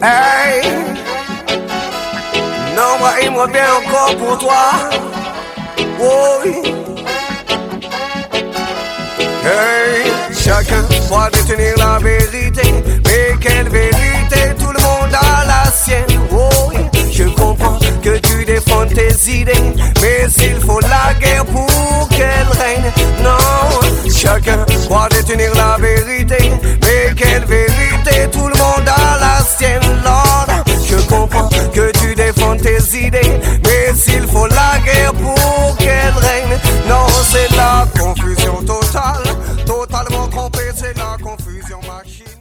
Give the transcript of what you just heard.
Hey, non, moi bien encore pour toi. Oui. Hey, chacun doit détenir la vérité. Mais quelle vérité? Tout le monde a la sienne. Oui, je comprends que tu défends tes idées, mais il faut la guerre pour qu'elle règne. Non, chacun doit détenir la vérité. Mais quelle vérité? Tout le monde a la sienne. Lord, je comprends que tu défends tes idées, mais il faut la guerre pour qu'elle règne. Non, c'est la confusion totale, totalement trompé, c'est la confusion machine.